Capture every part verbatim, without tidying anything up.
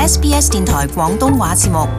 S B S 電台廣東話節目。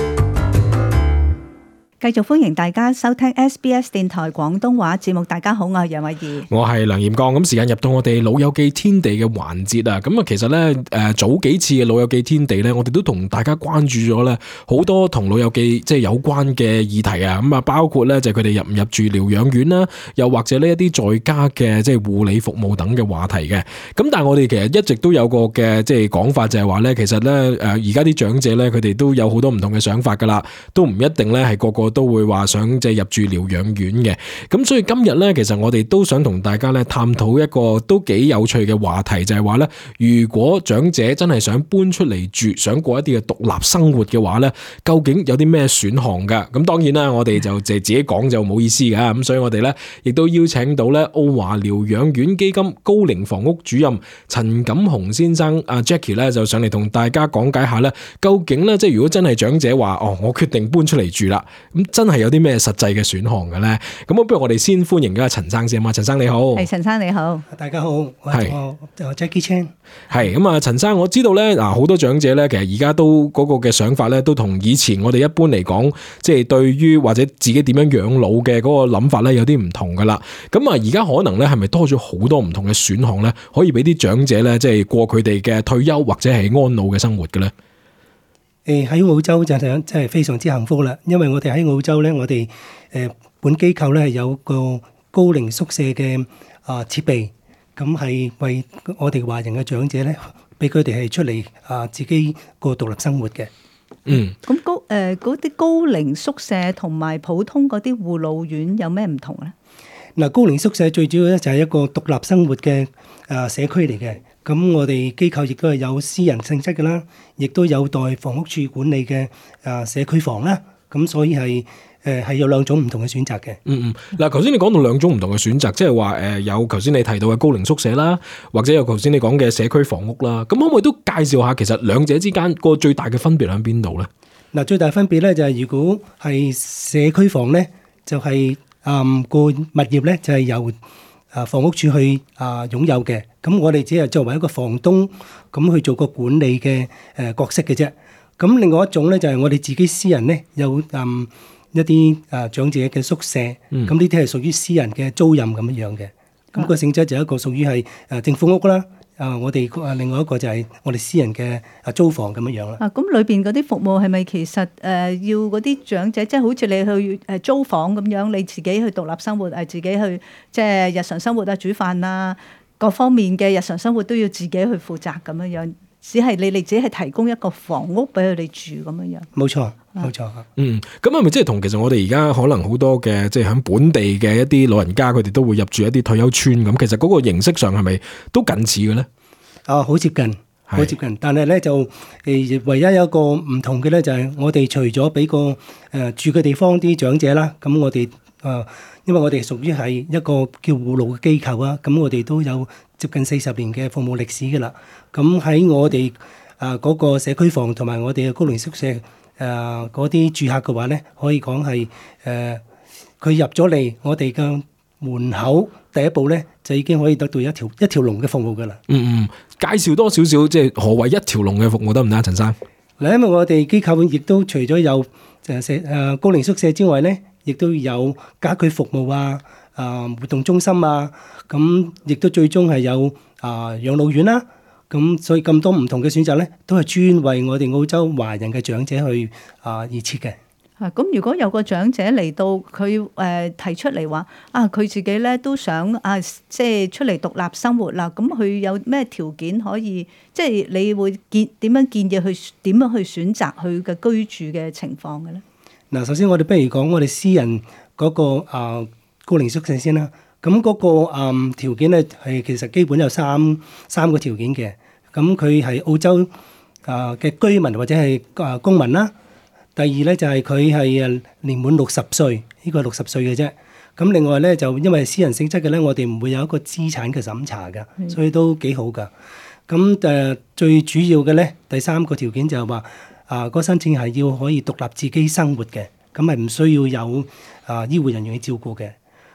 繼續歡迎大家收聽 S B S 電台廣東話節目。大家好，我係楊慧儀，我係梁炎剛。咁時間入到我哋老友記天地嘅環節啊，咁啊其實咧誒早幾次嘅老友記天地咧，我哋都同大家關注咗咧好多同老友記即係有關嘅議題啊。咁啊包括咧就係佢哋入唔入住療養院啦，又或者呢一啲在家嘅即係護理服務等嘅話題嘅。咁但係我哋其實一直都有個嘅即係講法，就係話咧其實咧誒而家啲長者咧佢哋都有好多唔同嘅想法噶啦，都唔一定咧係個個都會話想即係入住療養院嘅。咁所以今日咧其實我哋都想同大家咧探討一個都幾有趣嘅話題，就係話咧如果長者真係想搬出嚟住，想過一啲嘅獨立生活嘅話咧，究竟有啲咩選項噶？咁當然啦，我哋就就自己講就冇意思噶，咁所以我哋咧亦都邀請到咧澳華療養院基金高齡房屋主任陳錦鴻先生阿 Jackie 咧就上嚟同大家講解下咧，究竟咧即係如果真係長者話哦，我決定搬出嚟住啦，咁真係有啲咩實際嘅選項嘅咧？咁不如我哋先歡迎阿陳生先啊嘛，陳生你好。 係，陳生你好， 大家好，我係我 Jackie Chan。 係咁啊，陳生，我知道咧嗱，好多長者咧，其實而家都嗰個嘅想法咧，都同以前我哋一般嚟講，即係對於或者自己點樣養老嘅嗰個諗法咧，有啲唔同噶啦。咁啊，而家可能咧係咪多咗好多唔同嘅選項咧，可以俾啲長者咧，即係過佢哋嘅退休或者係安老嘅生活嘅咧？ 誒喺澳洲就係真係非常之幸福啦，因為我哋喺澳洲咧，我哋誒本機構咧係有個高齡宿舍嘅啊設備，咁係為我哋華人嘅長者咧，俾佢哋係出嚟啊自己過獨立生活嘅。 嗯， 咁高誒嗰啲高齡宿舍同埋普通嗰啲護老院有咩唔同咧？ 嗱，高齡宿舍最主要咧就係一個獨立生活嘅啊社區嚟嘅。咁我哋機構亦都係有私人性質嘅啦，亦都有待房屋處管理嘅啊社區房啦。咁所以係誒係有兩種唔同嘅選擇嘅。 嗯嗯，嗱，頭先你講到兩種唔同嘅選擇，即係話誒有頭先你提到嘅高齡宿舍啦，或者有頭先你講嘅社區房屋啦。咁可唔可以都介紹下其實兩者之間個最大嘅分別喺邊度咧？ 嗱，最大分別咧就係如果係社區房咧，就係誒個物業咧就係由啊房屋處去啊擁有嘅。咁我哋只係作為一個房東咁去做個管理嘅誒角色嘅啫。咁另外一種咧就係我哋自己私人咧有嗯一啲啊長者嘅宿舍，咁呢啲係屬於私人嘅租賃咁樣樣嘅。咁個性質就一個屬於係誒政府屋啦。啊，我哋啊另外一個就係我哋私人嘅啊租房咁樣樣啦。 啊，咁裏邊嗰啲服務係咪其實誒要嗰啲長者，即係好似你去誒租房咁樣，你自己去獨立生活，誒自己去即係日常生活啊、煮飯啊各方面嘅日常生活都要自己去負責咁樣樣，只係你哋只係提供一個房屋俾佢哋住咁樣樣。冇錯， 冇錯。 嗯，咁係咪即係同其實我哋而家可能好多嘅即係喺本地嘅一啲老人家，佢哋都會入住一啲退休村咁，其實嗰個形式上係咪都近似嘅咧？ 啊，好接近，好接近。但係咧就誒，唯一有一個唔同嘅咧，就係我哋除咗俾個誒、呃、住嘅地方啲長者啦，咁我哋啊、呃，因為我哋屬於係一個叫護老嘅機構啊，咁我哋都有接近四十年嘅服務歷史㗎啦。咁喺我哋啊嗰個社區房同埋我哋嘅高齡宿舍誒嗰啲住客嘅話咧，可以講係誒佢入咗嚟我哋嘅門口第一步咧，就已經可以得到一條一條龍嘅服務㗎啦。 嗯嗯，介紹多少少即係何謂一條龍嘅服務得唔得啊，陳生？ 嗱，因為我哋機構亦都除咗有誒社誒高齡宿舍之外咧，亦都有家居服務啊、啊活動中心啊，咁亦都最終係有啊養老院啦。咁所以咁多唔同嘅選擇咧，都係專為我哋澳洲華人嘅長者去啊而設嘅。 啊，咁如果有個長者嚟到，佢誒、呃、提出嚟話啊，佢自己咧都想啊，即係出嚟獨立生活啦。咁佢有咩條件可以？即係你會建點樣建議佢點樣去選擇佢嘅居住嘅情況嘅咧？ 嗱，首先我哋不如講我哋私人嗰、那個啊高齡宿舍先啦。咁嗰、那個啊、嗯、條件咧係其實基本有三三個條件嘅。咁佢係澳洲啊嘅居民或者係啊公民啦。第二咧就係佢係誒年滿六十歲，呢個係六十歲嘅啫。咁另外咧就因為私人性質嘅咧，我哋唔會有一個資產嘅審查㗎，所以都幾好㗎。咁誒最主要嘅咧，第三個條件就係話啊，個申請係要可以獨立自己生活嘅，咁係唔需要有啊醫護人員去照顧嘅。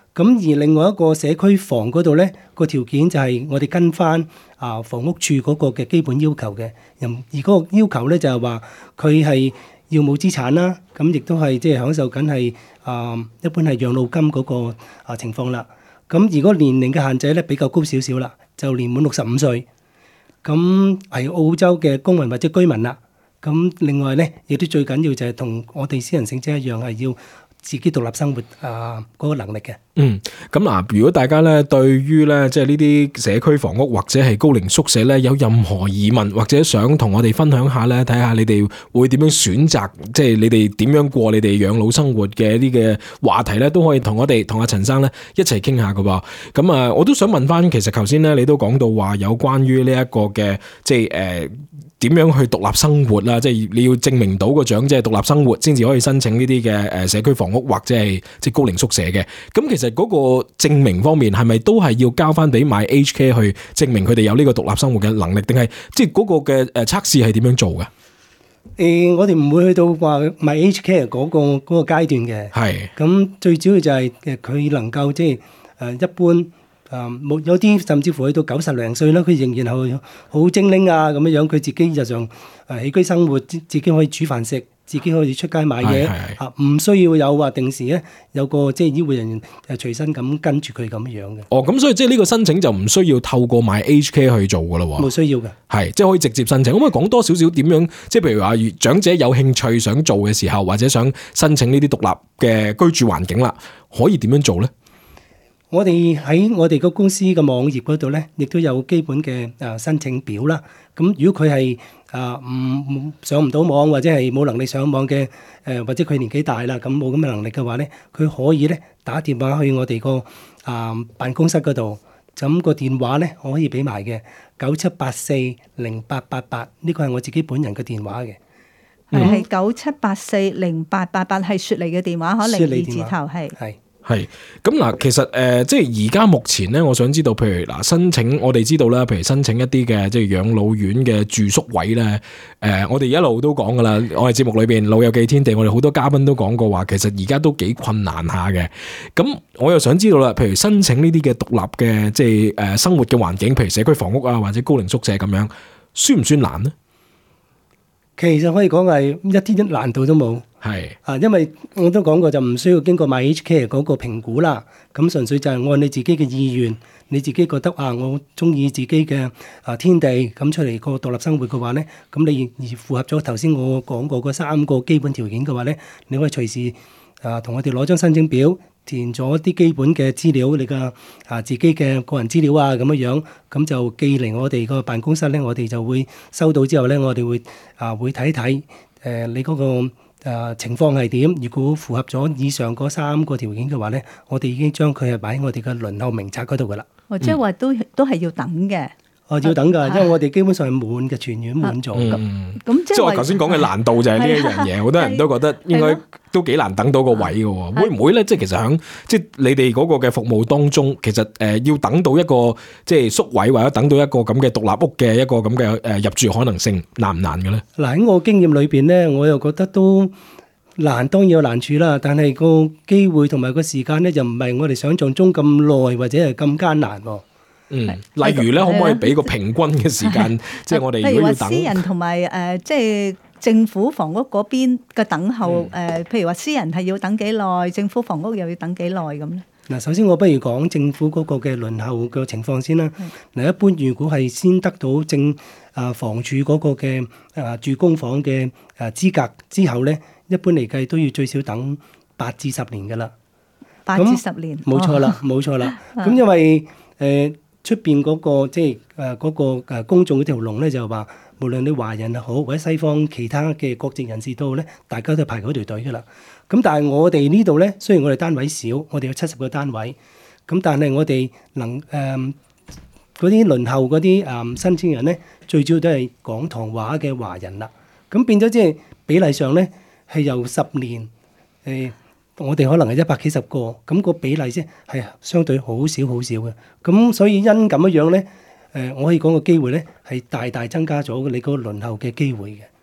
咁而另外一個社區房嗰度咧，個條件就係我哋跟翻啊房屋處嗰個嘅基本要求嘅。而嗰個要求咧就係話佢係要冇資產啦，咁亦都係即係享受緊係啊一般係養老金嗰個啊情況啦。咁如果年齡嘅限制咧比較高少少啦，就年滿六十五歲，咁係澳洲嘅公民或者居民啦。咁另外咧，亦都最緊要就係同我哋私人醒者一樣，係要自己獨立生活啊嗰個能力嘅。 嗯，咁嗱，如果大家咧對於咧即係呢啲社區房屋或者係高齡宿舍咧有任何疑問，或者想同我哋分享下咧，睇下你哋會點樣選擇，即係你哋點樣過你哋養老生活嘅呢嘅話題咧，都可以同我哋同阿陳生咧一齊傾下噶噃。咁啊，我都想問翻，其實頭先咧你都講到話有關於呢一個嘅即係誒點樣去獨立生活啦，即係你要證明到個長者係獨立生活先至可以申請呢啲嘅誒社區房屋或者係即係高齡宿舍嘅。咁其實嗰個證明方面係咪都係要交翻俾 MyAgeCare 去證明佢哋有呢個獨立生活嘅能力，定係即係嗰個嘅誒測試係點樣做嘅？誒、 呃，我哋唔會去到話 MyAgeCare 嗰個嗰、嗰個階段嘅。係是。咁最主要就係誒佢能夠即係誒一般誒冇、呃、有啲甚至乎去到九十零歲啦，佢仍然係好精靈啊咁樣樣，佢自己日常誒起居生活，自己可以煮飯食。自己可以出街買嘢，啊唔需要有話定時咧有個即係醫護人員誒隨身咁跟住佢咁樣嘅。 哦，咁所以即係呢個申請就唔需要透過 MyAgeCare 去做噶啦喎。 冇需要嘅， 係即係可以直接申請。可唔可以講多少少點樣？即係譬如話，長者有興趣想做嘅時候，或者想申請呢啲獨立嘅居住環境啦，可以點樣做咧？ 我哋喺我哋個公司嘅網頁嗰度咧，亦都有基本嘅誒申請表啦。咁如果佢係啊唔上唔到網或者係冇能力上網嘅誒，或者佢年紀大啦，咁冇咁嘅能力嘅話咧，佢可以咧打電話去我哋個啊辦公室嗰度。咁個電話咧我可以俾埋嘅九七八四零八八八，呢個係我自己本人嘅電話嘅。 係九七八四零八八八係雪梨嘅電話，可能二字頭係。係。 係咁嗱，其實誒、呃，即係而家目前咧，我想知道，譬如嗱，申請我哋知道啦，譬如申請一啲嘅即係養老院嘅住宿位咧，誒、呃，我哋一路都講噶啦，我哋節目裏邊老友記天地，我哋好多嘉賓都講過話，其實而家都幾困難下嘅。咁我又想知道啦，譬如申請呢啲嘅獨立嘅即係誒生活嘅環境，譬如社區房屋啊，或者高齡宿舍咁樣，算唔算難呢？ 其實可以講係一啲啲難度都冇。係啊，因為我都講過就唔需要經過 MyAgeCare 嗰個評估啦，咁純粹就係按你自己嘅意願，你自己覺得啊，我中意自己嘅啊天地咁出嚟個獨立生活嘅話咧，咁你而符合咗頭先我講過嗰三個基本條件嘅話咧，你可以隨時啊同我哋攞張申請表，填咗啲基本嘅資料，你嘅啊自己嘅個人資料啊咁樣樣，咁就寄嚟我哋個辦公室咧，我哋就會收到之後咧，我哋會啊會睇睇誒你嗰個。誒、呃、情況係點？如果符合咗以上嗰三個條件嘅話咧，我哋已經將佢係擺喺我哋嘅輪候名冊嗰度噶啦。 哦，即係話都都係要等嘅。 哦，要等㗎，因為我哋基本上係滿嘅，全院滿咗咁。 咁即係我頭先講嘅難度就係呢一樣嘢，好多人都覺得應該都幾難等到個位嘅喎。會唔會咧？即係其實喺即係你哋嗰個嘅服務當中，其實誒要等到一個即係宿位或者等到一個咁嘅獨立屋嘅一個咁嘅誒入住可能性難唔難嘅咧？ 嗱，喺我經驗裏邊咧，我又覺得都難，當然有難處啦。但係個機會同埋個時間咧，就唔係我哋想象中咁耐或者係咁艱難喎。 嗯，例如咧，可唔可以俾個平均嘅時間？即係我哋如果要等， 譬如話私人同埋誒，即係政府房屋嗰邊嘅等候誒，嗯、譬如話私人係要等幾耐，政府房屋又要等幾耐咁咧？ 嗱，首先我不如講政府嗰個嘅輪候嘅情況先啦。嗱、嗯，一般如果係先得到政啊房署嗰個嘅啊住公房嘅啊資格之後咧，一般嚟計都要最少等八至十年噶啦。 八至十年， 冇錯啦，冇錯啦。咁因為誒。出邊嗰個即係誒嗰個誒公眾嗰條龍咧，就話無論你華人又好，或者西方其他嘅國籍人士都好咧，大家都排嗰條隊噶啦。咁但係我哋呢度咧，雖然我哋單位少，我哋有七十個單位，咁但係我哋能誒嗰啲輪候嗰啲誒申請人咧，最主要都係講堂話嘅華人啦。咁變咗即係比例上咧，係由十年誒。呃我哋可能係一百幾十個，咁個比例先係相對好少好少嘅。咁所以因咁樣樣咧，誒，我可以講個機會咧係大大增加咗你個輪候嘅機會嘅。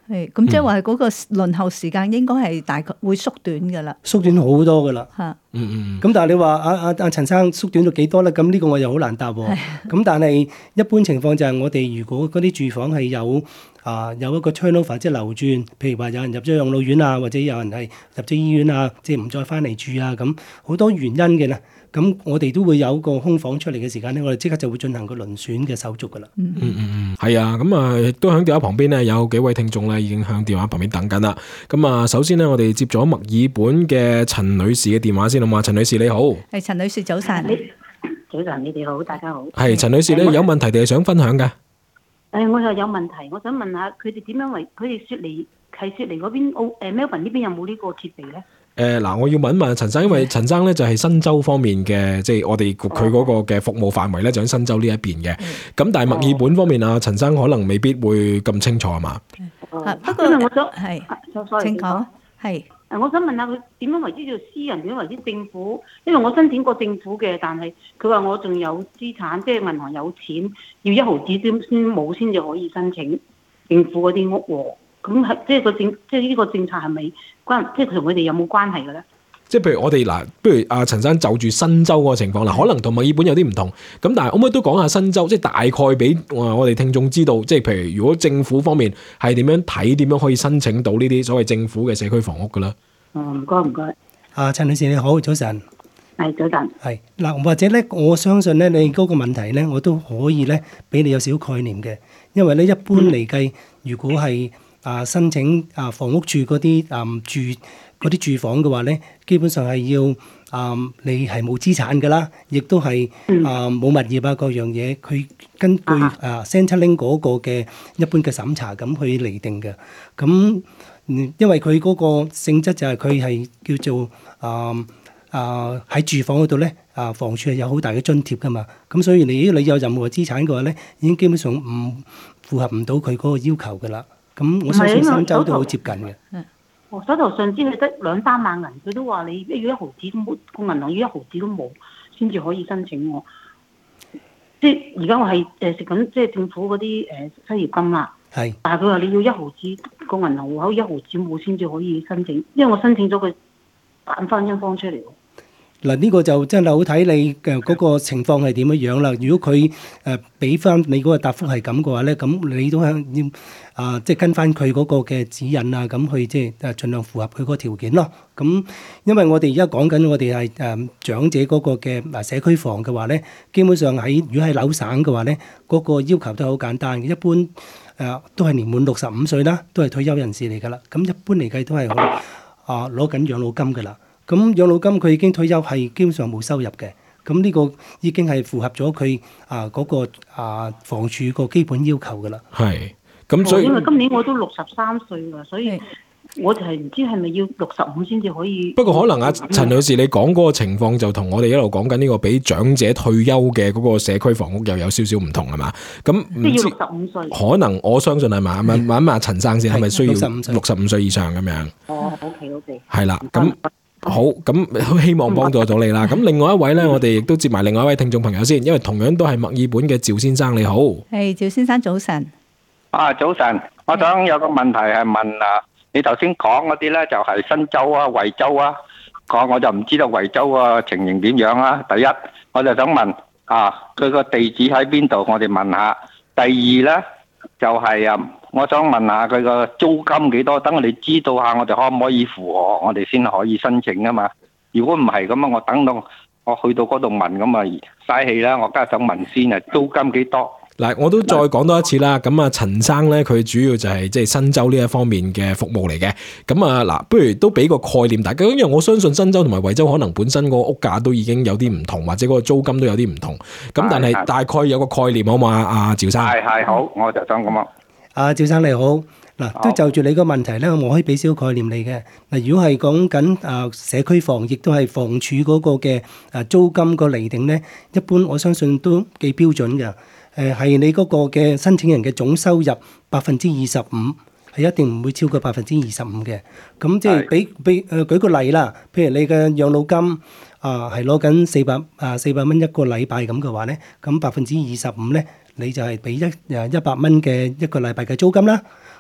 係，咁即係話嗰個輪候時間應該係大概會縮短㗎啦， 縮短好多㗎啦。 嚇， 嗯嗯。 咁但係你話阿阿阿陳生縮短到幾多咧？咁呢個我又好難答喎。咁但係一般情況就係我哋如果嗰啲住房係有啊有一個 turnover 即係流轉，譬如話有人入咗養老院啊，或者有人係入咗醫院啊，即係唔再翻嚟住啊，咁好多原因嘅啦。咁我哋都會有個空房出嚟嘅時間咧，我哋即刻就會進行個輪選嘅手續噶啦。 嗯嗯嗯嗯，係啊，咁啊亦都喺電話旁邊咧，有幾位聽眾咧已經喺電話旁邊等緊啦。咁啊，首先咧，我哋接咗墨爾本嘅陳女士嘅電話先好嘛？陳女士你好， 係陳女士早晨， 早晨你哋好，大家好。 係陳女士咧，有問題定係想分享㗎？ 誒，我又有問題，我想問下佢哋點樣為佢哋雪梨係雪梨嗰邊澳誒 Melbourne 呢邊有冇呢個設備咧？ 誒嗱、呃，我要問一問陳生，因為陳生咧就係新州方面嘅，即係我哋佢嗰個嘅服務範圍咧就喺新州呢一邊嘅。咁、嗯、但係墨爾本方面啊，陳生可能未必會咁清楚係嘛？ 啊，不過因為我想係， 係請講，係。 誒，我想問下佢點樣為之叫私人，點樣為之政府？因為我申請過政府嘅，但係佢話我仲有資產，即係銀行有錢，要一毫子先先冇先至可以申請政府嗰啲屋喎。咁係即係個政，即係呢個政策係咪關？即係同佢哋有冇關係嘅咧？即係譬如我哋嗱，不如阿陳生就住新州嗰個情況嗱，可能同墨爾本有啲唔同。咁但係可唔可以都講下新州，即係大概俾我哋聽眾知道，即係譬如如果政府方面係點樣睇，點樣可以申請到呢啲所謂政府嘅社區房屋嘅咧？ 哦，唔該唔該。 啊，陳女士你好，早晨。 係早晨。 係嗱，或者咧，我相信咧，你嗰個問題咧，我都可以咧，俾你有少少概念嘅，因為咧一般嚟計，如果係啊申請啊房屋處嗰啲啊住嗰啲住房嘅話咧，基本上係要啊你係冇資產㗎啦，亦都係啊冇物業啊各樣嘢，佢根據啊 Centrelink 嗰個嘅一般嘅審查咁去釐定嘅。咁因為佢嗰個性質就係佢係叫做啊啊喺住房嗰度咧啊房署係有好大嘅津貼㗎嘛，咁所以你你有任何資產嘅話咧，已經基本上唔符合唔到佢嗰個要求㗎啦。咁我相信新州都好接近嘅。 我手頭上先係得兩三萬銀，佢都話你要一毫子都冇，個銀行要一毫子都冇，先至可以申請我。即係而家我係誒食緊即係政府嗰啲誒失業金啦。係。但係佢話你要一毫子，個銀行戶口一毫子冇先至可以申請，因為我申請咗佢彈翻張方出嚟。 嗱，呢個就真係好睇你嘅嗰個情況係點樣樣啦。如果佢誒俾翻你嗰個答覆係咁嘅話咧，咁你都係要啊，即係跟翻佢嗰個嘅指引啊，咁去即係誒盡量符合佢嗰個條件咯。咁因為我哋而家講緊我哋係誒長者嗰個嘅嗱社區房嘅話咧，基本上喺如果係紐省嘅話咧，嗰個要求都係好簡單嘅，一般誒都係年滿六十五歲啦，都係退休人士嚟㗎啦。咁一般嚟計都係啊攞緊養老金㗎啦。咁養老金佢已經退休係基本上冇收入嘅，咁呢個已經係符合咗佢啊嗰個啊房署個基本要求噶啦。 係，咁所以因為今年我都六十三歲啦，所以我就係唔知係咪要六十五先至可以。 不過可能阿陳女士你講嗰個情況就同我哋一路講緊呢個俾長者退休嘅嗰個社區房屋又有少少唔同係嘛？咁即係要六十五歲。可能我相信係嘛？問問問阿陳生先，係咪需要六十五歲以上咁樣？ 哦，OK OK。 係啦，咁。好，咁希望幫助到你啦。咁另外一位咧，我哋亦都接埋另外一位聽眾朋友先，因為同樣都係墨爾本嘅趙先生，你好。 係趙先生早晨。 啊早晨，我想有個問題係問啊，你頭先講嗰啲咧就係新州啊、惠州啊，講我就唔知道惠州啊情形點樣啊。第一，我就想問啊，佢個地址喺邊度？我哋問下。第二咧就係啊。我想問下佢個租金幾多？等我哋知道下，我哋可唔可以符合，我哋先可以申請啊嘛。如果唔係咁啊，我等到我去到嗰度問咁啊，嘥氣啦！我梗係想問先啊，租金幾多？ 嗱，我都再講多一次啦。咁啊，陳生咧，佢主要就係即係新州呢一方面嘅服務嚟嘅。咁啊，嗱，不如都俾個概念大家，因為我相信新州同埋惠州可能本身個屋價都已經有啲唔同，或者嗰個租金都有啲唔同。咁但係大概有個概念好嘛？阿趙生。 係係好，我就想咁樣。 啊，趙生你好，嗱都就住你個問題咧，我可以俾少概念你嘅。嗱，如果係講緊啊社區房，亦都係房署嗰個嘅啊租金個釐定咧，一般我相信都幾標準嘅。誒係你嗰個嘅申請人嘅總收入百分之二十五，係一定唔會超過百分之二十五嘅。咁即係俾俾誒舉個例啦，譬如你嘅養老金啊係攞緊四百啊四百蚊一個禮拜咁嘅話咧，咁百分之二十五咧。你就係俾一誒一百蚊嘅一個禮拜嘅租金啦，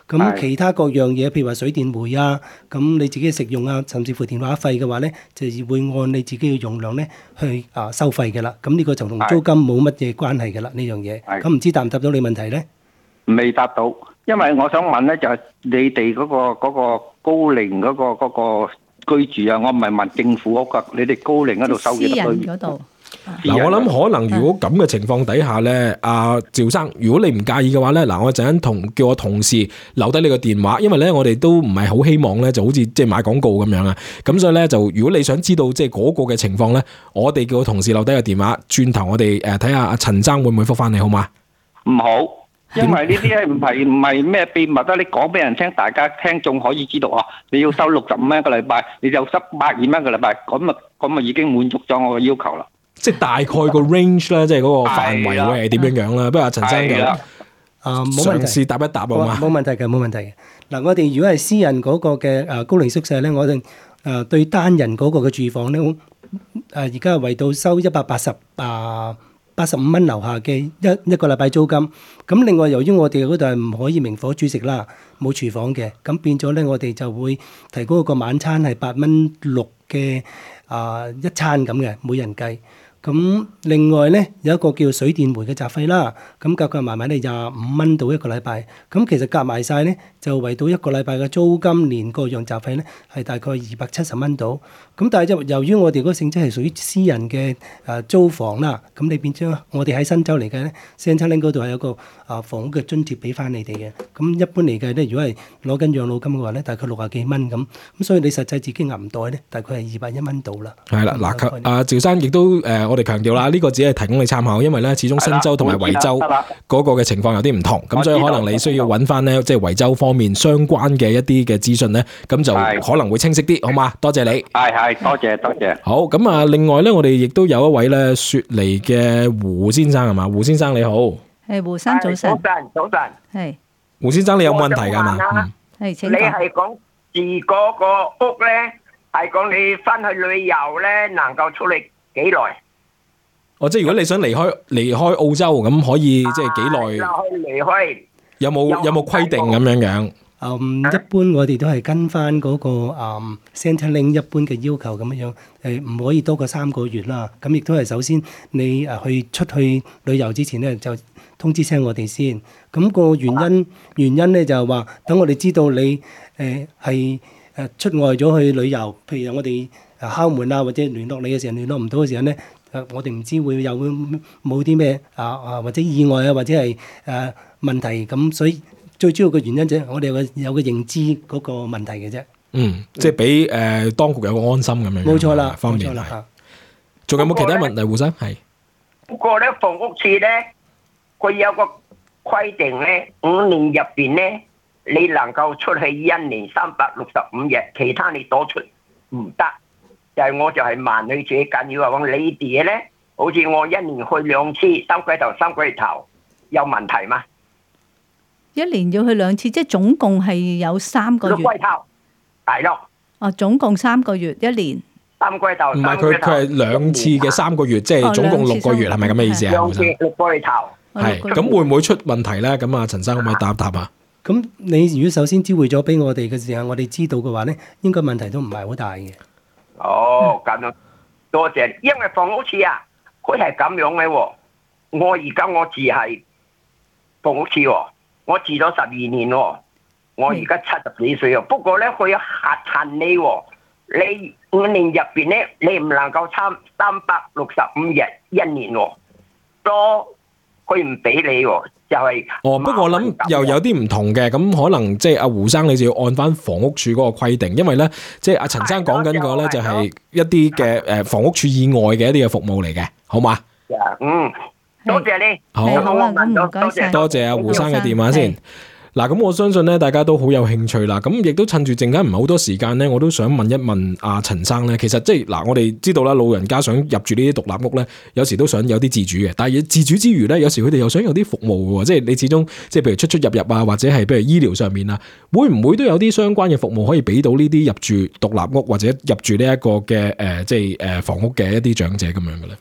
咁其他各樣嘢，譬如話水電煤啊，咁你自己食用啊，甚至乎電話費嘅話咧，就會按你自己嘅用量咧去啊收費嘅啦。咁呢個就同租金冇乜嘢關係嘅啦，呢樣嘢。咁唔知答唔答到你問題咧？ 未答到，因為我想問咧，就係你哋嗰個嗰個高齡嗰個嗰個居住啊，我唔係問政府屋噶，你哋高齡嗰度收幾多居？ 私人嗰度。 嗱，我諗可能如果咁嘅情況底下咧，阿趙生，如果你唔介意嘅話咧，嗱，我陣間同叫我同事留低你個電話，因為咧我哋都唔係好希望咧，就好似即係買廣告咁樣啊。咁所以咧就如果你想知道即係嗰個嘅情況咧，我哋叫我同事留低個電話，轉頭我哋誒睇下阿陳生會唔會覆翻你好嗎？ 唔好，因為呢啲咧唔係唔係咩秘密啊！你講俾人聽，大家聽眾可以知道啊。你要收六十五蚊一個禮拜，你就收百二蚊一個禮拜，咁啊咁啊已經滿足咗我嘅要求啦。即係大概個 range 啦，即係嗰個範圍會係點樣樣啦。不過阿陳生就啊冇問題， 嘗試答一答啊嘛。 冇問題嘅，冇問題嘅。嗱，我哋如果係私人嗰個嘅誒高齡宿舍咧，我哋誒對單人嗰個嘅住房咧，誒而家係為到收一百八十啊八十五蚊樓下嘅一一個禮拜租金。咁另外由於我哋嗰度係唔可以明火煮食啦，冇廚房嘅，咁變咗咧我哋就會提供一個晚餐係八蚊六嘅啊一餐咁嘅，每人計。咁另外咧有一個叫水電煤嘅雜費啦，咁夾夾埋埋咧廿五蚊到一個禮拜，咁其實夾埋晒咧就為到一個禮拜嘅租金連各樣雜費咧係大概二百七十蚊到。咁但係就由於我哋嗰個性質係屬於私人嘅誒租房啦，咁你變咗我哋喺新州嚟計咧 Centrelink 嗰度係有個啊房屋嘅津貼俾翻你哋嘅。咁一般嚟計咧，如果係攞緊養老金嘅話咧，大概六十幾蚊咁，咁所以你實際自己銀袋咧大概係二百一蚊到啦。 係啦，嗱，阿趙生亦都誒，我哋強調啦，呢個只係提供你參考，因為咧始終新州同埋維州嗰個嘅情況有啲唔同，咁所以可能你需要揾翻咧即係維州方面相關嘅一啲嘅資訊咧，咁就可能會清晰啲，好嘛？多謝你。 係係，多謝多謝。 好，咁啊，另外咧，我哋亦都有一位咧雪梨嘅胡先生係嘛？胡先生你好。 係胡生早晨。 早晨早晨。 係。 胡先生你有問題㗎嘛？ 係，請講。 你係講住嗰個屋咧，係講你翻去旅遊咧，能夠出嚟幾耐？ 哦，即係如果你想離開離開澳洲，咁可以即係幾耐？ 可以離開。 有冇有冇規定咁樣樣？ 嗯，一般我哋都係跟翻嗰個嗯 Centrelink 一般嘅要求咁樣樣，誒唔可以多過三個月啦。咁亦都係首先你誒去出去旅遊之前咧，就通知聲我哋先。咁個原因原因咧就係話，等我哋知道你誒係誒出外咗去旅遊，譬如我哋誒敲門啊，或者聯絡你嘅時候聯絡唔到嘅時候咧，誒我哋唔知會有冇啲咩啊啊或者意外啊，或者係誒問題咁，所以。最主要嘅原因就係我哋有個有個認知嗰個問題嘅啫。嗯， 即係俾誒當局有個安心咁樣。 冇錯啦， 方面係。仲有冇其他問題？胡生係。 不過咧，房屋處咧，佢有個規定咧，五年入邊咧，你能夠出去一年三百六十五日，其他你多出唔得。就係我就係問你自己緊要話講，你哋咧，好似我一年去兩次，三季頭三季頭，有問題嗎？ 一年要去兩次，即係總共係有三個月。 六季頭，係咯。 哦，總共三個月，一年。 三季頭。 唔係佢佢係兩次嘅三個月，即係總共六個月，係咪咁嘅意思啊？ 兩次六個月頭。 係，咁會唔會出問題咧？咁啊，陳生可唔可以答一答啊？ 咁你如果首先知會咗俾我哋嘅時候，我哋知道嘅話咧，應該問題都唔係好大嘅。 哦，咁樣多謝，因為房屋處啊，佢係咁樣嘅喎。我而家我住係房屋處喎。我住咗十二年喎，我而家七十幾歲喎。不過咧，佢核限你喎，你五年入邊咧，你唔能夠參三百六十五日一年喎，多佢唔俾你喎，就係、是。 哦，不過我諗又有啲唔同嘅，咁可能即係阿胡生你就要按翻房屋處嗰個規定，因為咧即係阿陳生講緊個咧就係一啲嘅誒房屋處以外嘅一啲嘅服務嚟嘅，好嘛？ 嗯。多謝你， 好， 好啊，咁唔該晒， 多謝阿胡生嘅電話先。嗱，咁我相信咧，大家都好有興趣啦。咁亦都趁住陣間唔係好多時間咧，我都想問一問阿陳生咧。其實即係嗱，我哋知道啦，老人家想入住呢啲獨立屋咧，有時都想有啲自主嘅。但係自主之餘咧，有時佢哋又想有啲服務嘅，即係你始終即係譬如出出入入啊，或者係譬如醫療上面啊，會唔會都有啲相關嘅服務可以俾到呢啲入住獨立屋或者入住呢一個嘅誒，即係誒房屋嘅一啲長者咁樣嘅咧？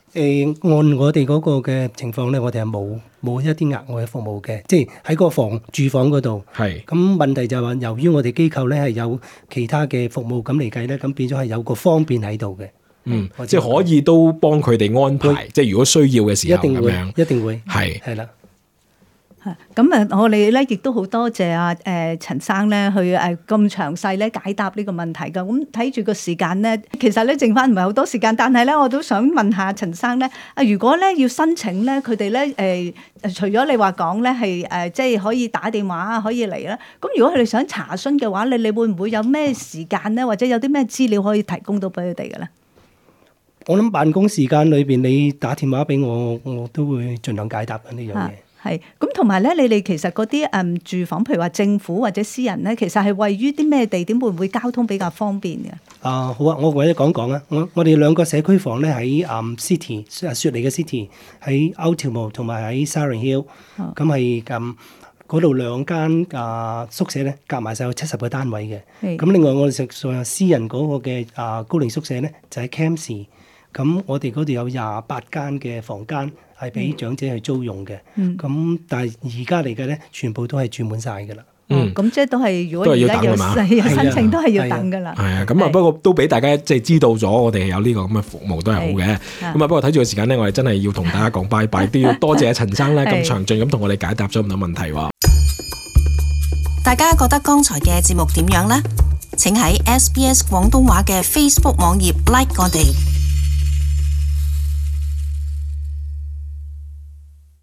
誒、呃、按我哋嗰個嘅情況咧，我哋係冇冇一啲額外嘅服務嘅，即係喺個房住房嗰度。 係。 咁問題就係話，由於我哋機構咧係有其他嘅服務咁嚟計咧，咁變咗係有個方便喺度嘅。 嗯，即係可以都幫佢哋安排，即係如果需要嘅時候一定會咁樣， 一定會係係啦。 咁啊，我哋咧亦都好多謝阿誒陳生咧，去誒咁詳細咧解答呢個問題噶。咁睇住個時間咧，其實咧剩翻唔係好多時間，但係咧我都想問下陳生咧，啊如果咧要申請咧，佢哋咧誒除咗你話講咧係誒即係可以打電話可以嚟啦，咁如果佢哋想查詢嘅話，你你會唔會有咩時間咧，或者有啲咩資料可以提供到俾佢哋嘅咧？ 我諗辦公時間裏邊，你打電話俾我，我都會盡量解答緊呢樣嘢。 係，咁同埋咧，你哋其實嗰啲誒住房，譬如話政府或者私人咧，其實係位於啲咩地點，會唔會交通比較方便嘅？ 啊，好啊，我或者講講啊，我我哋兩個社區房咧喺誒 City 啊雪梨嘅 City 喺 Ultimo 同埋喺 Siren Hill，咁係咁嗰度兩間啊宿舍咧，夾埋晒有七十個單位嘅。咁另外我哋實仲有私人嗰個嘅啊高齡宿舍咧，就喺 Campsie，咁我哋嗰度有廿八間嘅房間。係俾長者去租用嘅，咁、嗯、但係而家嚟嘅咧，全部都係住滿晒㗎啦。 嗯，咁即係都係，如果而家有申請都係要等㗎啦。 係啊，咁啊不過都俾大家即係知道咗，我哋有呢個咁嘅服務都係好嘅。咁啊不過睇住個時間咧，我哋真係要同大家講拜拜，都要多謝陳生咧咁詳盡咁同我哋解答咗咁多問題喎。 大家覺得剛才嘅節目點樣呢？請喺 S B S 廣東話嘅 Facebook 網頁 like 我哋。